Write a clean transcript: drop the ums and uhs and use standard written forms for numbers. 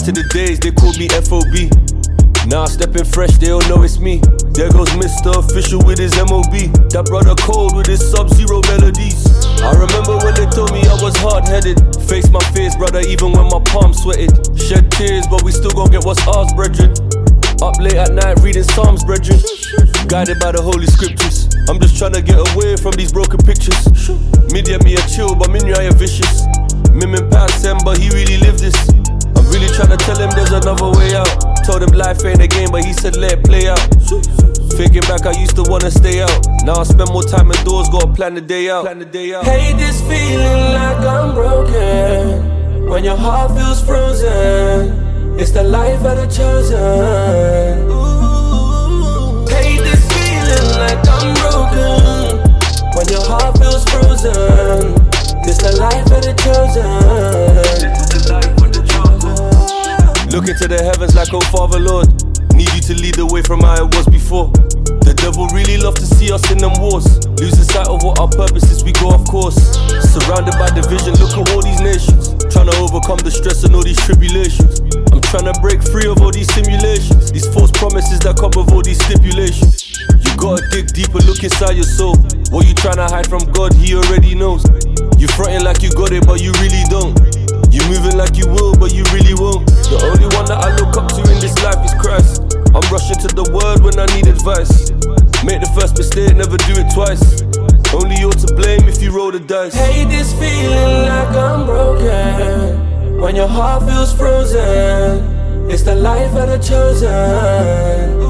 Back to the days, they called me FOB. Now stepping fresh, they all know it's me. There goes Mr. Official with his MOB. That brother cold with his Sub-Zero melodies. I remember when they told me I was hard-headed. Face my fears, brother, even when my palms sweated. Shed tears, but we still gon' get what's ours, brethren. Up late at night reading Psalms, brethren. Guided by the Holy Scriptures. I'm just tryna get away from these broken pictures. Media me a chill, but Minya a vicious. Mimin past him, but he really lived this. I'm really tryna tell him there's another way out. Told him life ain't a game, but he said let it play out. Thinking back, I used to wanna stay out. Now I spend more time indoors, gotta plan the day out. Hate this feeling like I'm broken. When your heart feels frozen, it's the life of the chosen. Hate this feeling like I'm broken. When your heart feels frozen, it's the life of the chosen. Look into the heavens like, oh Father Lord, need you to lead the way from how it was before. The devil really love to see us in them wars. Losing sight of what our purpose is, we go off course. Surrounded by division, look at all these nations. Trying to overcome the stress and all these tribulations. I'm trying to break free of all these simulations. These false promises that come with all these stipulations. You gotta dig deeper, look inside your soul. What you trying to hide from God, He already knows. You fronting like you got it, but you really don't. You moving like you will, but you really won't. The only one that I look up to in this life is Christ. I'm rushing to the word when I need advice. Make the first mistake, never do it twice. Only you're to blame if you roll the dice. Hate this feeling like I'm broken. When your heart feels frozen, it's the life of the chosen.